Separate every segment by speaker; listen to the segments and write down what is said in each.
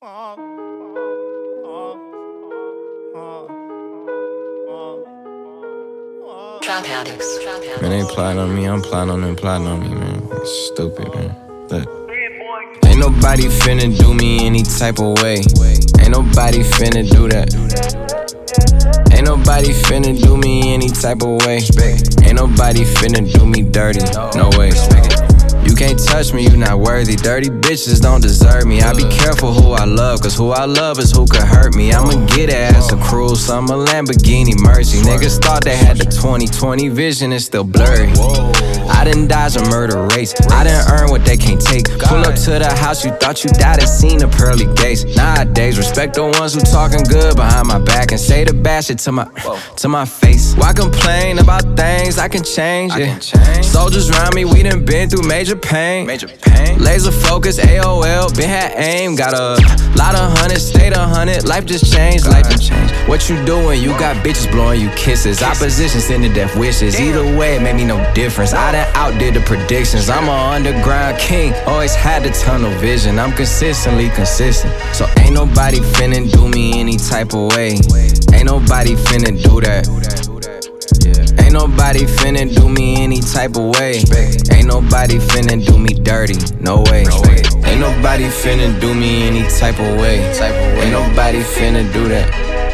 Speaker 1: Man, they plotting on me, I'm plotting on them, plotting on me, man. It's stupid, man. Look. Ain't nobody finna do me any type of way. Ain't nobody finna do that. Ain't nobody finna do me any type of way. Ain't nobody finna do me dirty, no way. You can't touch me, you not worthy. Dirty bitches don't deserve me. I be careful who I love, cause who I love is who could hurt me. I'ma get it as a cruel summer Lamborghini Mercy. Niggas thought they had the 20/20 vision, it's still blurry. I done dodged a murder race, I done earned what they can't take. Pull up to the house, you thought you died and seen the pearly gates. Nowadays, respect the ones who talking good behind my back and say the bad shit to my face. Why complain about things I can change it? Soldiers around me, we done been through major pain. Laser focus, AOL, been had aim. Got a lot of hundreds, stayed 100. Life just changed, life done changed. What you doing? You got bitches blowing you kisses. Opposition sending death wishes. Either way, it made me no difference. I done outdid the predictions. I'm an underground king, always had the tunnel vision. I'm consistently consistent, so ain't nobody finna do me any type of way. Ain't nobody finna do that. Ain't nobody finna do me any type of way. Ain't nobody finna do me dirty, no way. Ain't nobody finna do me any type of way. Ain't nobody finna do that.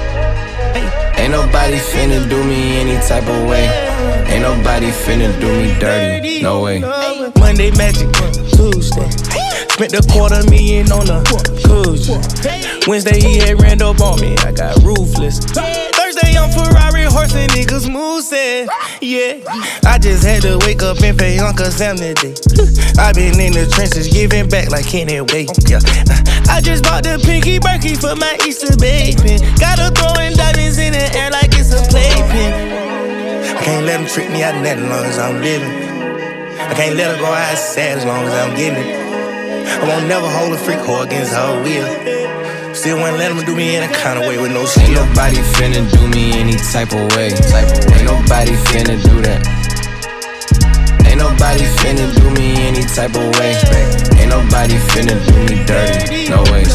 Speaker 1: Ain't nobody finna do me any type of way. Ain't nobody finna do me dirty, no way.
Speaker 2: Monday magic, Tuesday spent $250,000 on a cruise. Wednesday he had ran up on me, I got ruthless. Thursday I'm Ferrari horsing niggas moving. Yeah, I just had to wake up and pay Uncle Sam today. I been in the trenches giving back like Kenny Way. Yeah. I just bought the Pinky Berkey for my Easter baby. Gotta throwing diamonds in the air like it's a playpen. I can't let them trick me out of that as long as I'm living. I can't let her go out sad as long as I'm getting it. I won't never hold a freak whore against her will. Still won't let them do me any kind of way with no skill.
Speaker 1: Ain't nobody finna do me any type of way. Ain't nobody finna do that. Ain't nobody finna do me any type of way. Ain't nobody finna do me dirty, no way.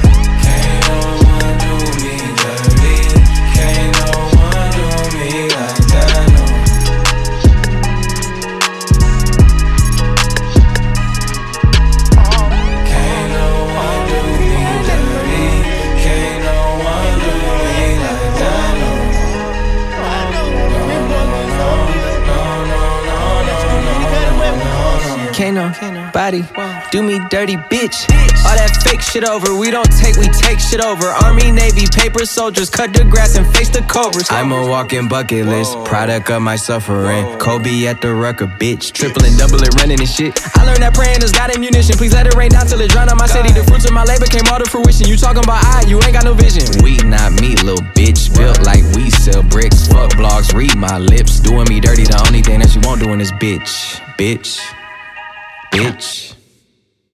Speaker 1: Can't nobody do me dirty, bitch. All that fake shit over, we don't take, we take shit over. Army, Navy, paper soldiers, cut the grass and face the cobras. I'm a walking bucket list, product of my suffering. Kobe at the rucker, bitch. Tripling, doubling, running and shit. I learned that praying is got ammunition. Please let it rain down till it drown out my city. The fruits of my labor came all to fruition. You talking about you ain't got no vision. We not me, little bitch. Built like we sell bricks. Fuck blogs, read my lips. Doing me dirty, the only thing that you won't do in this bitch. Bitch.